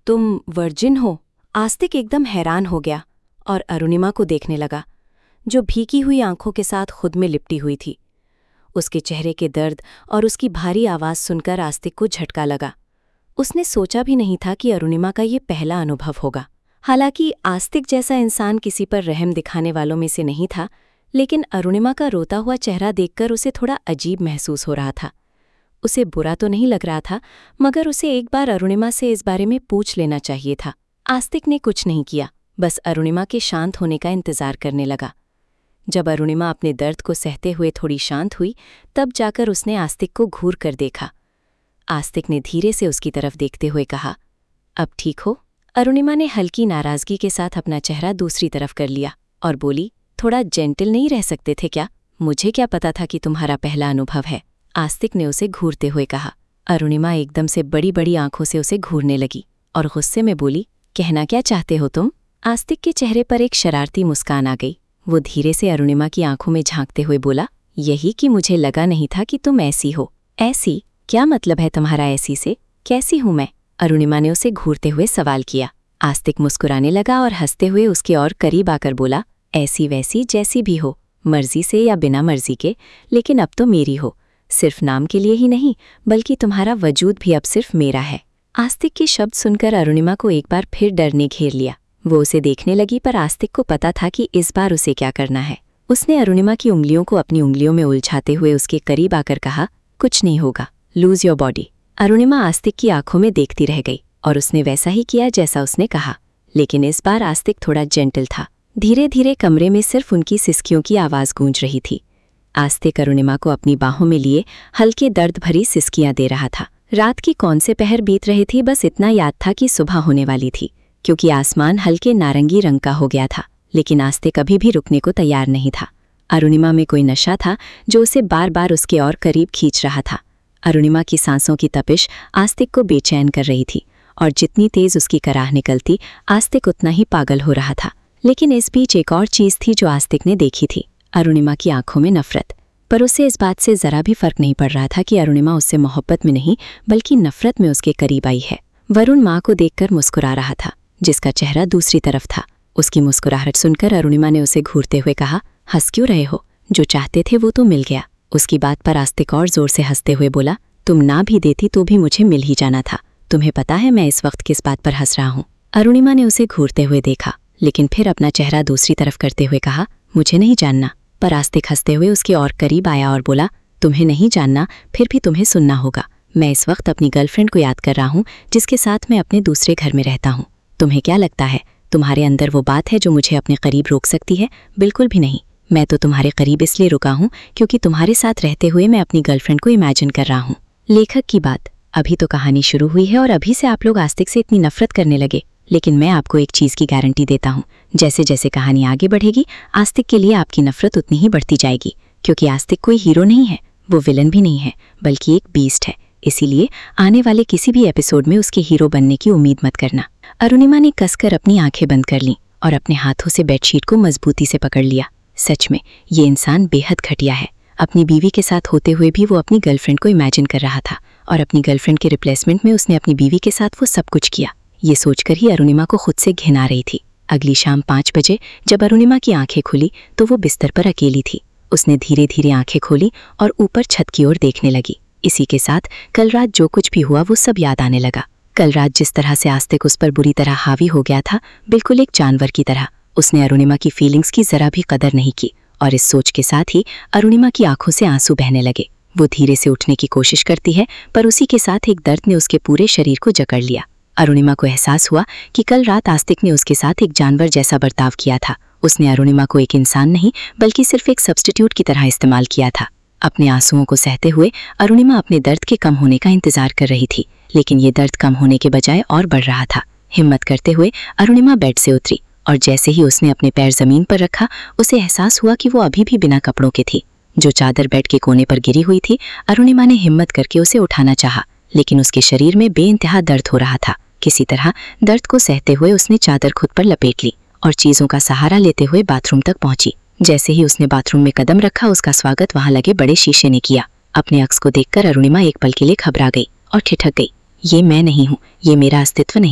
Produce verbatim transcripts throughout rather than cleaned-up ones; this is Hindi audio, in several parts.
तुम वर्जिन हो? आस्तिक एकदम हैरान हो गया और अरुणिमा को देखने लगा, जो भीगी हुई आंखों के साथ खुद में लिपटी हुई थी। उसके चेहरे के दर्द और उसकी भारी आवाज़ सुनकर आस्तिक को झटका लगा। उसने सोचा भी नहीं था कि अरुणिमा का ये पहला अनुभव होगा। हालांकि आस्तिक जैसा इंसान किसी पर रहम दिखाने वालों में से नहीं था, लेकिन अरुणिमा का रोता हुआ चेहरा देखकर उसे थोड़ा अजीब महसूस हो रहा था। उसे बुरा तो नहीं लग रहा था, मगर उसे एक बार अरुणिमा से इस बारे में पूछ लेना चाहिए था। आस्तिक ने कुछ नहीं किया, बस अरुणिमा के शांत होने का इंतजार करने लगा। जब अरुणिमा अपने दर्द को सहते हुए थोड़ी शांत हुई, तब जाकर उसने आस्तिक को घूर कर देखा। आस्तिक ने धीरे से उसकी तरफ देखते हुए कहा, अब ठीक हो? अरुणिमा ने हल्की नाराज़गी के साथ अपना चेहरा दूसरी तरफ कर लिया और बोली, थोड़ा जेंटल नहीं रह सकते थे क्या? मुझे क्या पता था कि तुम्हारा पहला अनुभव है? आस्तिक ने उसे घूरते हुए कहा। अरुणिमा एकदम से बड़ी बड़ी आंखों से उसे घूरने लगी और गुस्से में बोली, कहना क्या चाहते हो तुम? आस्तिक के चेहरे पर एक शरारती मुस्कान आ गई। वो धीरे से अरुणिमा की आंखों में झांकते हुए बोला, यही कि मुझे लगा नहीं था कि तुम ऐसी हो। ऐसी? क्या मतलब है तुम्हारा ऐसी से? कैसी हूं मैं? अरुणिमा ने उसे घूरते हुए सवाल किया। आस्तिक मुस्कुराने लगा और हंसते हुए उसके और करीब आकर बोला, ऐसी वैसी जैसी भी हो, मर्जी से या बिना मर्जी के, लेकिन अब तो मेरी हो। सिर्फ नाम के लिए ही नहीं, बल्कि तुम्हारा वजूद भी अब सिर्फ मेरा है। आस्तिक के शब्द सुनकर अरुणिमा को एक बार फिर डर ने घेर लिया। वो उसे देखने लगी, पर आस्तिक को पता था कि इस बार उसे क्या करना है। उसने अरुणिमा की उंगलियों को अपनी उंगलियों में उलझाते हुए उसके करीब आकर कहा, कुछ नहीं होगा, लूज योर बॉडी। अरुणिमा आस्तिक की आंखों में देखती रह गई और उसने वैसा ही किया जैसा उसने कहा, लेकिन इस बार आस्तिक थोड़ा जेंटल था। धीरे धीरे कमरे में सिर्फ उनकी सिसकियों की आवाज़ गूंज रही थी। आस्तिक अरुणिमा को अपनी बाहों में लिए हल्के दर्द भरी सिसकियां दे रहा था। रात की कौन से पहर बीत रही थी, बस इतना याद था कि सुबह होने वाली थी, क्योंकि आसमान हल्के नारंगी रंग का हो गया था। लेकिन आस्तिक कभी भी रुकने को तैयार नहीं था। अरुणिमा में कोई नशा था जो उसे बार बार उसके और करीब खींच रहा था। अरुणिमा की सांसों की तपिश आस्तिक को बेचैन कर रही थी, और जितनी तेज उसकी कराह निकलती, आस्तिक उतना ही पागल हो रहा था। लेकिन इस बीच एक और चीज़ थी जो आस्तिक ने देखी थी, अरुणिमा की आंखों में नफरत। पर उसे इस बात से जरा भी फर्क नहीं पड़ रहा था कि अरुणिमा उससे मोहब्बत में नहीं, बल्कि नफरत में उसके करीब आई है। वरुण माँ को देखकर मुस्कुरा रहा था, जिसका चेहरा दूसरी तरफ था। उसकी मुस्कुराहट सुनकर अरुणिमा ने उसे घूरते हुए कहा, हंस क्यों रहे हो? जो चाहते थे वो तो मिल गया। उसकी बात पर आस्तिक और जोर से हंसते हुए बोला, तुम ना भी देती तो भी मुझे मिल ही जाना था। तुम्हें पता है मैं इस वक्त किस बात पर हंस रहा हूँ? अरुणिमा ने उसे घूरते हुए देखा, लेकिन फिर अपना चेहरा दूसरी तरफ करते हुए कहा, मुझे नहीं जानना। पर आस्तिक हंसते हुए उसके और करीब आया और बोला, तुम्हें नहीं जानना, फिर भी तुम्हें सुनना होगा। मैं इस वक्त अपनी गर्लफ्रेंड को याद कर रहा हूँ, जिसके साथ मैं अपने दूसरे घर में रहता हूँ। तुम्हें क्या लगता है तुम्हारे अंदर वो बात है जो मुझे अपने करीब रोक सकती है? बिल्कुल भी नहीं। मैं तो तुम्हारे करीब इसलिए रुका हूँ क्योंकि तुम्हारे साथ रहते हुए मैं अपनी गर्लफ्रेंड को इमेजिन कर रहा हूँ। लेखक की बात, अभी तो कहानी शुरू हुई है और अभी से आप लोग आस्तिक से इतनी नफरत करने लगे। लेकिन मैं आपको एक चीज़ की गारंटी देता हूँ, जैसे जैसे कहानी आगे बढ़ेगी, आस्तिक के लिए आपकी नफरत उतनी ही बढ़ती जाएगी, क्योंकि आस्तिक कोई हीरो नहीं है, वो विलन भी नहीं है, बल्कि एक बीस्ट है। इसीलिए आने वाले किसी भी एपिसोड में उसके हीरो बनने की उम्मीद मत करना। अरुणिमा ने कसकर अपनी आंखें बंद कर लीं और अपने हाथों से बेडशीट को मजबूती से पकड़ लिया। सच में ये इंसान बेहद घटिया है। अपनी बीवी के साथ होते हुए भी वो अपनी गर्लफ्रेंड को इमेजिन कर रहा था, और अपनी गर्लफ्रेंड के रिप्लेसमेंट में उसने अपनी बीवी के साथ वो सब कुछ किया। ये सोचकर ही अरुणिमा को खुद से घिन आ रही थी। अगली शाम पाँच बजे जब अरुणिमा की आंखें खुली तो वो बिस्तर पर अकेली थी। उसने धीरे धीरे आंखें खोली और ऊपर छत की ओर देखने लगी। इसी के साथ कल रात जो कुछ भी हुआ वो सब याद आने लगा। कल रात जिस तरह से आस्तिक उस पर बुरी तरह हावी हो गया था, बिल्कुल एक जानवर की तरह, उसने अरुणिमा की फीलिंग्स की जरा भी कदर नहीं की। और इस सोच के साथ ही अरुणिमा की आंखों से आंसू बहने लगे। वो धीरे से उठने की कोशिश करती है, पर उसी के साथ एक दर्द ने उसके पूरे शरीर को जकड़ लिया। अरुणिमा को एहसास हुआ कि कल रात आस्तिक ने उसके साथ एक जानवर जैसा बर्ताव किया था। उसने अरुणिमा को एक इंसान नहीं, बल्कि सिर्फ एक सब्स्टिट्यूट की तरह इस्तेमाल किया था। अपने आंसुओं को सहते हुए अरुणिमा अपने दर्द के कम होने का इंतजार कर रही थी, लेकिन ये दर्द कम होने के बजाय और बढ़ रहा था। हिम्मत करते हुए अरुणिमा बेड से उतरी, और जैसे ही उसने अपने पैर जमीन पर रखा, उसे एहसास हुआ कि वो अभी भी बिना कपड़ों के थी। जो चादर बेड के कोने पर गिरी हुई थी, अरुणिमा ने हिम्मत करके उसे उठाना चाहा, लेकिन उसके शरीर में बेइंतहा दर्द हो रहा था। किसी तरह दर्द को सहते हुए उसने चादर खुद पर लपेट ली और चीज़ों का सहारा लेते हुए बाथरूम तक पहुंची। जैसे ही उसने बाथरूम में कदम रखा, उसका स्वागत वहां लगे बड़े शीशे ने किया। अपने अक्स को देखकर अरुणिमा एक पल के लिए घबरा गई और ठिठक गई। ये मैं नहीं हूँ, ये मेरा अस्तित्व नहीं है,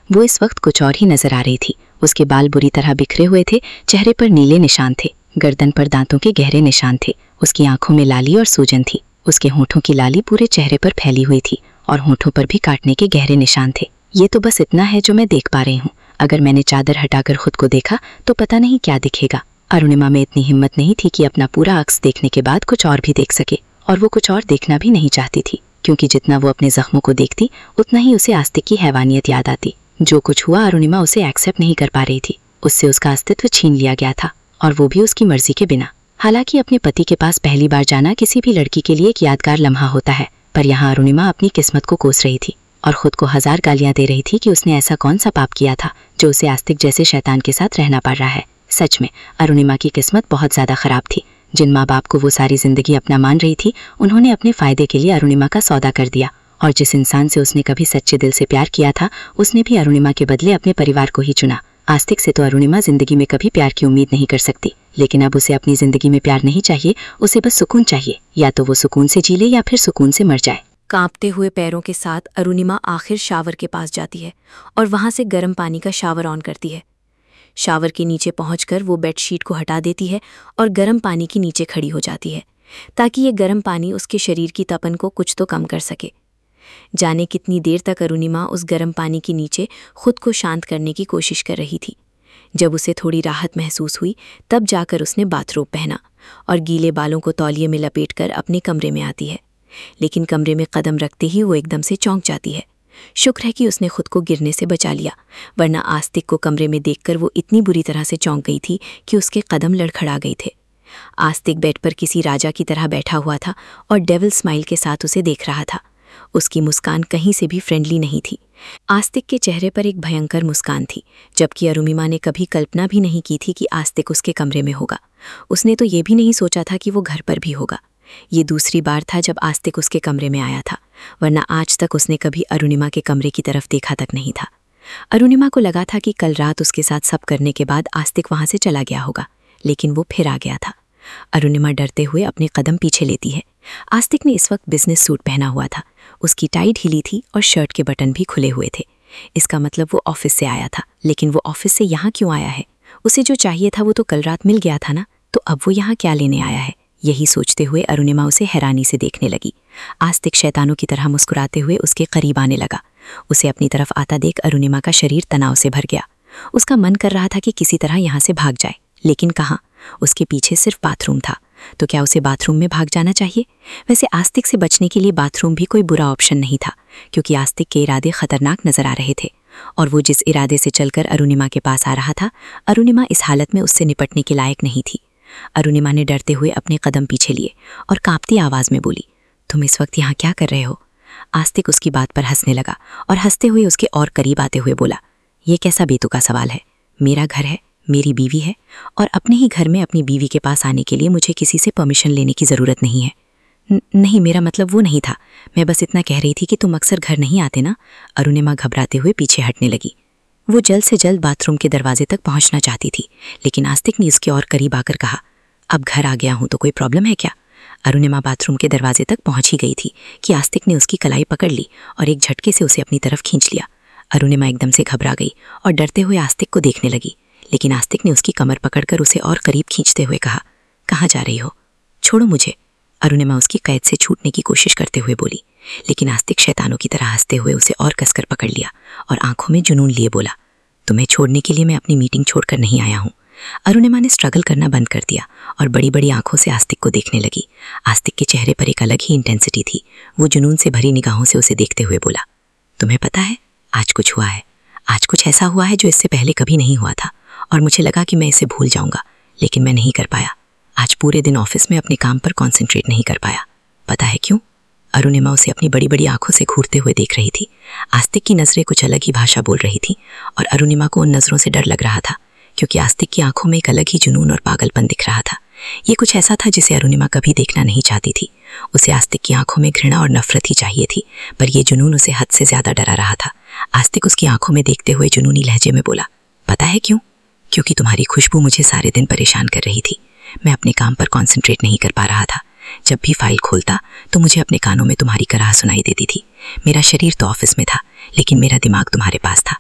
वो इस वक्त कुछ और ही नजर आ रही थी। उसके बाल बुरी तरह बिखरे हुए थे, चेहरे पर नीले निशान थे, गर्दन पर दांतों के गहरे निशान थे। उसकी आंखों में लाली और सूजन थी। उसके होठों की लाली पूरे चेहरे पर फैली हुई थी और होठों पर भी काटने के गहरे निशान थे। ये तो बस इतना है जो मैं देख पा रही हूँ। अगर मैंने चादर हटाकर खुद को देखा तो पता नहीं क्या दिखेगा। अरुणिमा में इतनी हिम्मत नहीं थी कि अपना पूरा अक्स देखने के बाद कुछ और भी देख सके, और वो कुछ और देखना भी नहीं चाहती थी, क्योंकि जितना वो अपने जख्मों को देखती उतना ही उसे आस्तिक की हैवानियत याद आती। जो कुछ हुआ अरुणिमा उसे एक्सेप्ट नहीं कर पा रही थी। उससे उसका अस्तित्व छीन लिया गया था, और वो भी उसकी मर्जी के बिना। हालांकि अपने पति के पास पहली बार जाना किसी भी लड़की के लिए एक यादगार लम्हा होता है, पर यहाँ अरुणिमा अपनी किस्मत को कोस रही थी और खुद को हजार गालियां दे रही थी कि उसने ऐसा कौन सा पाप किया था जो उसे आस्तिक जैसे शैतान के साथ रहना पड़ रहा है। सच में अरुणिमा की किस्मत बहुत ज्यादा खराब थी। जिन माँ बाप को वो सारी जिंदगी अपना मान रही थी, उन्होंने अपने फायदे के लिए अरुणिमा का सौदा कर दिया, और जिस इंसान से उसने कभी सच्चे दिल से प्यार किया था, उसने भी अरुणिमा के बदले अपने परिवार को ही चुना। आस्तिक से तो अरुणिमा जिंदगी में कभी प्यार की उम्मीद नहीं कर सकती, लेकिन अब उसे अपनी जिंदगी में प्यार नहीं चाहिए, उसे बस सुकून चाहिए। या तो वो सुकून से जी ले या फिर सुकून से मर जाए। कांपते हुए पैरों के साथ अरुणिमा आखिर शावर के पास जाती है और वहां से गर्म पानी का शावर ऑन करती है। शावर के नीचे पहुंचकर वो बेडशीट को हटा देती है और गर्म पानी के नीचे खड़ी हो जाती है, ताकि ये गर्म पानी उसके शरीर की तपन को कुछ तो कम कर सके। जाने कितनी देर तक अरुणिमा उस गर्म पानी के नीचे खुद को शांत करने की कोशिश कर रही थी। जब उसे थोड़ी राहत महसूस हुई, तब जाकर उसने बाथरोब पहना और गीले बालों को तौलिए में लपेटकर अपने कमरे में आती है। लेकिन कमरे में कदम रखते ही वो एकदम से चौंक जाती है। शुक्र है कि उसने खुद को गिरने से बचा लिया, वरना आस्तिक को कमरे में देखकर वो इतनी बुरी तरह से चौंक गई थी कि उसके कदम लड़खड़ा गए थे। आस्तिक बेड पर किसी राजा की तरह बैठा हुआ था और डेविल स्माइल के साथ उसे देख रहा था। उसकी मुस्कान कहीं से भी फ्रेंडली नहीं थी। आस्तिक के चेहरे पर एक भयंकर मुस्कान थी, जबकि अरुणिमा ने कभी कल्पना भी नहीं की थी कि आस्तिक उसके कमरे में होगा। उसने तो ये भी नहीं सोचा था कि वो घर पर भी होगा। ये दूसरी बार था जब आस्तिक उसके कमरे में आया था, वरना आज तक उसने कभी अरुणिमा के कमरे की तरफ देखा तक नहीं था। अरुणिमा को लगा था कि कल रात उसके साथ सब करने के बाद आस्तिक वहां से चला गया होगा, लेकिन वो फिर आ गया था। अरुणिमा डरते हुए अपने कदम पीछे लेती है। आस्तिक ने इस वक्त बिजनेस सूट पहना हुआ था। उसकी टाई ढीली थी और शर्ट के बटन भी खुले हुए थे। इसका मतलब वो ऑफिस से आया था, लेकिन वो ऑफिस से यहाँ क्यों आया है? उसे जो चाहिए था वो तो कल रात मिल गया था ना, तो अब वो यहाँ क्या लेने आया है? यही सोचते हुए अरुणिमा उसे हैरानी से देखने लगी। आस्तिक शैतानों की तरह मुस्कुराते हुए उसके करीब आने लगा। उसे अपनी तरफ आता देख अरुणिमा का शरीर तनाव से भर गया। उसका मन कर रहा था कि किसी तरह यहाँ से भाग जाए, लेकिन कहाँ? उसके पीछे सिर्फ बाथरूम था, तो क्या उसे बाथरूम में भाग जाना चाहिए? वैसे आस्तिक से बचने के लिए बाथरूम भी कोई बुरा ऑप्शन नहीं था, क्योंकि आस्तिक के इरादे खतरनाक नजर आ रहे थे, और वो जिस इरादे से चलकर अरुणिमा के पास आ रहा था, अरुणिमा इस हालत में उससे निपटने के लायक नहीं थी। अरुणिमा ने डरते हुए अपने कदम पीछे लिए और कांपती आवाज में बोली, तुम इस वक्त यहाँ क्या कर रहे हो? आस्तिक उसकी बात पर हंसने लगा और हंसते हुए उसके और करीब आते हुए बोला, ये कैसा बेतुका सवाल है? मेरा घर है, मेरी बीवी है, और अपने ही घर में अपनी बीवी के पास आने के लिए मुझे किसी से परमिशन लेने की ज़रूरत नहीं है। न, नहीं मेरा मतलब वो नहीं था। मैं बस इतना कह रही थी कि तुम अक्सर घर नहीं आते ना। अरुणिमा घबराते हुए पीछे हटने लगी। वो जल्द से जल्द बाथरूम के दरवाजे तक पहुंचना चाहती थी, लेकिन आस्तिक ने इसके और करीब आकर कहा, अब घर आ गया हूं तो कोई प्रॉब्लम है क्या? अरुणिमा बाथरूम के दरवाजे तक पहुंच ही गई थी कि आस्तिक ने उसकी कलाई पकड़ ली और एक झटके से उसे अपनी तरफ खींच लिया। अरुणिमा एकदम से घबरा गई और डरते हुए आस्तिक को देखने लगी, लेकिन आस्तिक ने उसकी कमर पकड़कर उसे और करीब खींचते हुए कहा, कहाँ जा रही हो? छोड़ो मुझे। अरुणिमा उसकी कैद से छूटने की कोशिश करते हुए बोली, लेकिन आस्तिक शैतानों की तरह हंसते हुए उसे और कसकर पकड़ लिया और आंखों में जुनून लिए बोला, तुम्हें छोड़ने के लिए मैं अपनी मीटिंग छोड़कर नहीं आया हूँ। अरुणिमा ने स्ट्रगल करना बंद कर दिया और बड़ी बड़ी आंखों से आस्तिक को देखने लगी। आस्तिक के चेहरे पर एक अलग ही इंटेंसिटी थी। वो जुनून से भरी निगाहों से उसे देखते हुए बोला, तुम्हें पता है, आज कुछ हुआ है। आज कुछ ऐसा हुआ है जो इससे पहले कभी नहीं हुआ था, और मुझे लगा कि मैं इसे भूल जाऊंगा, लेकिन मैं नहीं कर पाया। आज पूरे दिन ऑफिस में अपने काम पर कॉन्सेंट्रेट नहीं कर पाया। पता है क्यों? अरुणिमा उसे अपनी बड़ी बड़ी आंखों से घूरते हुए देख रही थी। आस्तिक की नजरें कुछ अलग ही भाषा बोल रही थी और अरुणिमा को उन नजरों से डर लग रहा था, क्योंकि आस्तिक की आंखों में एक अलग ही जुनून और पागलपन दिख रहा था। ये कुछ ऐसा था जिसे अरुणिमा कभी देखना नहीं चाहती थी। उसे आस्तिक की आंखों में घृणा और नफरत ही चाहिए थी, पर यह जुनून उसे हद से ज्यादा डरा रहा था। आस्तिक उसकी आंखों में देखते हुए जुनूनी लहजे में बोला, पता है क्यों? क्योंकि तुम्हारी खुशबू मुझे सारे दिन परेशान कर रही थी। मैं अपने काम पर कॉन्सेंट्रेट नहीं कर पा रहा था। जब भी फाइल खोलता तो मुझे अपने कानों में तुम्हारी कराह सुनाई देती थी। मेरा शरीर तो ऑफिस में था, लेकिन मेरा दिमाग तुम्हारे पास था।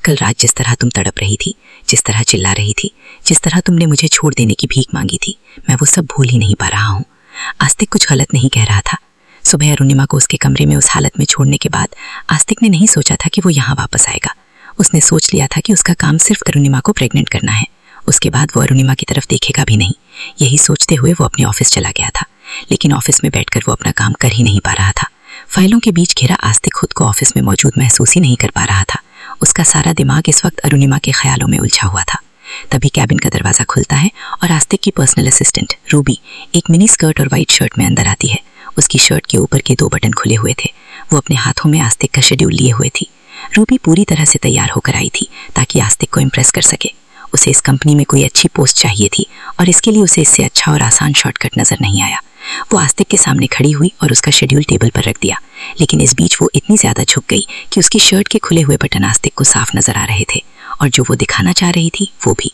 कल रात जिस तरह तुम तड़प रही थी, जिस तरह चिल्ला रही थी, जिस तरह तुमने मुझे छोड़ देने की भीख मांगी थी, मैं वो सब भूल ही नहीं पा रहा हूँ। आस्तिक कुछ गलत नहीं कह रहा था। सुबह अरुणिमा को उसके कमरे में उस हालत में छोड़ने के बाद आस्तिक ने नहीं सोचा था कि वो यहाँ वापस आएगा। उसने सोच लिया था कि उसका काम सिर्फ अरुणिमा को प्रेग्नेंट करना है, उसके बाद वो अरुणिमा की तरफ देखेगा भी नहीं। यही सोचते हुए वो अपने ऑफिस चला गया था, लेकिन ऑफिस में बैठकर वो अपना काम कर ही नहीं पा रहा था। फाइलों के बीच घिरा आस्तिक खुद को ऑफिस में मौजूद महसूस ही नहीं कर पा रहा था। उसका सारा दिमाग इस वक्त अरुणिमा के ख्यालों में उलझा हुआ था। तभी कैबिन का दरवाज़ा खुलता है और आस्तिक की पर्सनल असिस्टेंट रूबी एक मिनी स्कर्ट और वाइट शर्ट में अंदर आती है। उसकी शर्ट के ऊपर के दो बटन खुले हुए थे। वो अपने हाथों में आस्तिक का शेड्यूल लिए हुए थी। रूबी पूरी तरह से तैयार होकर आई थी ताकि आस्तिक को इम्प्रेस कर सके। उसे इस कंपनी में कोई अच्छी पोस्ट चाहिए थी और इसके लिए उसे इससे अच्छा और आसान शॉर्टकट नज़र नहीं आया। वो आस्तिक के सामने खड़ी हुई और उसका शेड्यूल टेबल पर रख दिया, लेकिन इस बीच वो इतनी ज़्यादा झुक गई कि उसकी शर्ट के खुले हुए बटन आस्तिक को साफ नज़र आ रहे थे और जो वो दिखाना चाह रही थी वो भी।